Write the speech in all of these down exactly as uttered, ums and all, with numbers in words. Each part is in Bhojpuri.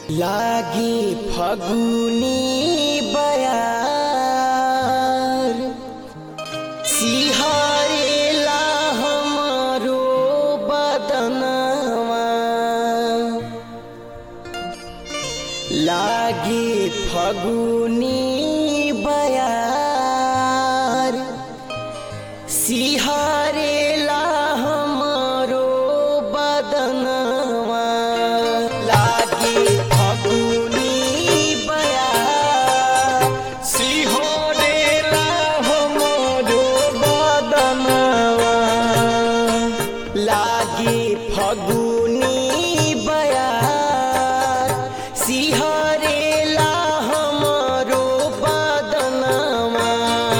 लागी फगुनी बयार सिहारेला हमारो बदनवा। लागी फगुनी बयार सिहारेला हमारो बदनवा। लागी फगुनी बयार सिहारेला हमारो बदनवा। लागी फगुनी बयार सिहारेला हमारो बदनवा।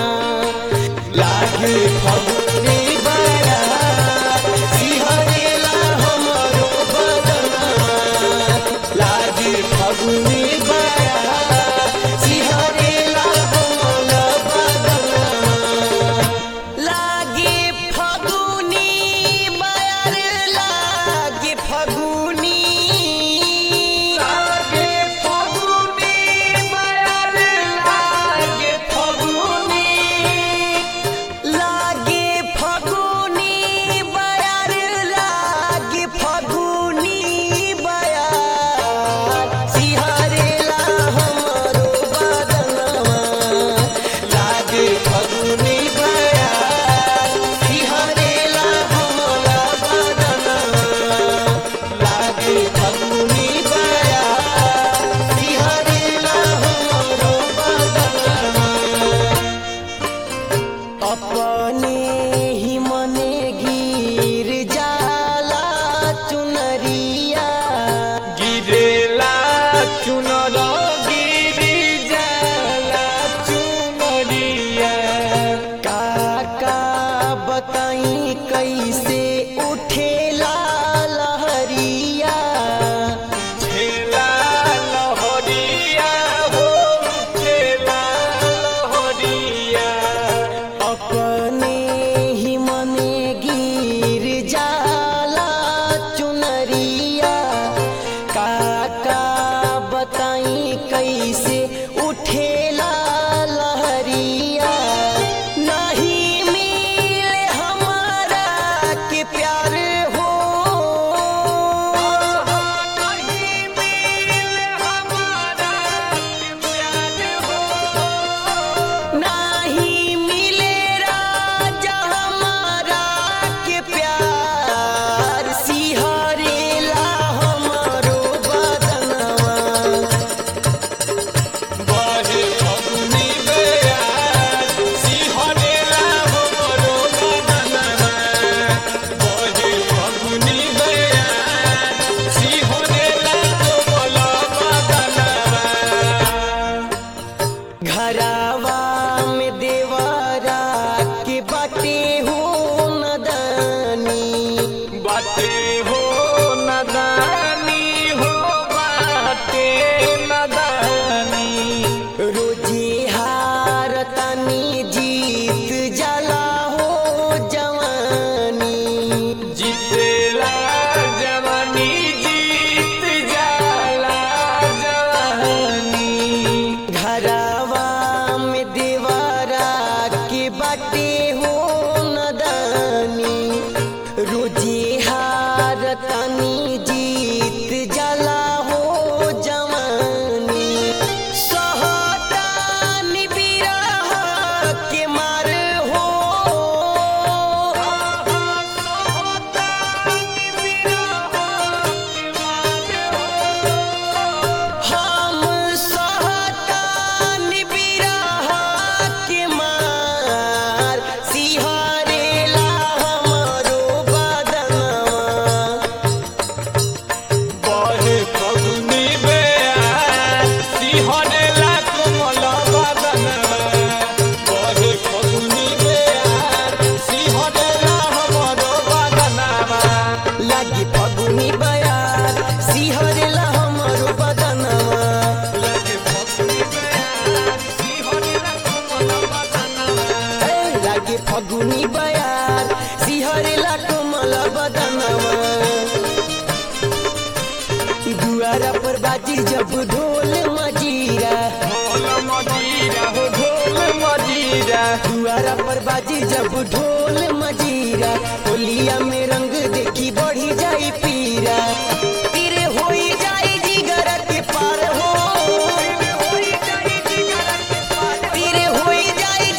लागी फगुनी बयार सिहारेला हमारो बदनवा। लागी फगुनी बयार सिहारेला हमारो बदनवा। लागी फगुनी बयार लागी फगुनी लागी फगुनी बयार लागी फगुनी लागी फगुनी बयार लागी फगुनी बयार सिहारेला हमारो बदनवा। लागी फगुनी बयार सिहारेला हमारा बदनवा। लागी फगुनी बयार सिहारेला हमारो बदनवा। अपने ही मने गिर जाला चुनरिया गिरेला चुनर गिर जाला चुनरिया। काका बताई कैसे उठेला लहरिया उठेला लहरिया हो उठेला लहरिया। अपने ही मने गिर जाला चुनरिया। काका बताई कैसे उठेला लहरिया। नहीं मिले हमारा के प्यार हो नहीं मिले हमारा के प्यार हो। नहीं मिले राजा हमारा के प्यार सिहारेला हमारो बदनवा। बहे फगुनी बयार सिहारेला हमारो बदनवा। बहे फगुनी बयार सिहारेला हमारो बदनवा। घरावा में देवरा के बाटे हो नदानी बाटे हो नदानी हो बाटे नदानी। रोजी हारतानी जीत जाला हो जवानी जीतेला जवानी जीत जाला जवानी। घरावा में देवरा के बाटे हो नदानी। रोजी हारतानी जीत जाला हो जवानी। सहतानी बिरह के मार हो सहतानी बिरह के मार हो। हम सहतानी बिरह के मार सिहारेला हमारो बदनवा। बहे फगुनी बयार सिहारेला कोमल बदनवा। बहे फगुनी बयार सिहारेला हमारो बदनवा। लागी फगुनी बयार सिहारेला हमारो बदनवा। लागी फगुनी बयार सिहारेला कोमल बदनवा। लागी फगुनी बयार सिहारेला कोमल बदनवा। दुआ दुआरा पर बाजी जब ढोल मजीरा, ढोल मजीरा हो ढोल मजीरा, दुआरा पर बाजी जब ढोल मजीरा, होलिया में रंग देखी बढ़ी जाई पीरा, तेरे होई जाई जिगर के पार हो, तेरे होई जाई जिगर के पार हो, तेरे होई जाई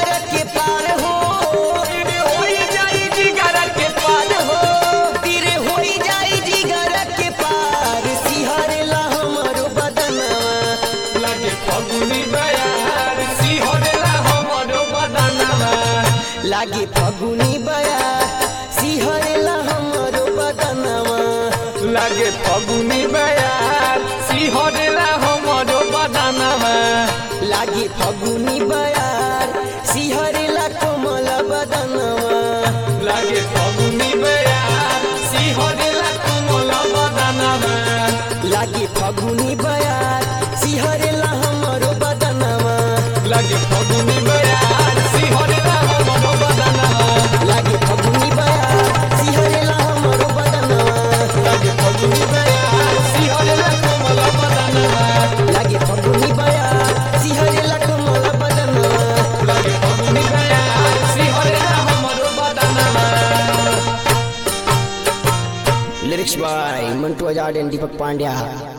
जिगर के पार हो, तेरे होई जाई जिगर के पार, सिहरला हमरो बदनवा, लागे फगुनी बयार सिहरला हमरो बदनवा, लागे फगुनी बयार सिहरला हमरो बदनवा, लागे फगुनी बयार सिहरला हमरो बदनवा, लागे फगुनी बयार सिहरला कोमल बदनवा, लागे फगुनी बयार सिहरला कोमल बदनवा, लागे फगुनी बयार सिहरला हमरो बदनवा, लागे फगुनी बयार सिहरला हमरो बदनवा, लागे फगुनी बयार सिहरला हमरो बदनवा, लागे फगुनी बयार सिहरला कोमल बदनवा, लागे फगुनी बयार सिहरला कोमल बदनवा। लागे फगुनी बयार सिहरला हमरो बदनवा। Lyrics by Mantu Azad and Deepak Pandya.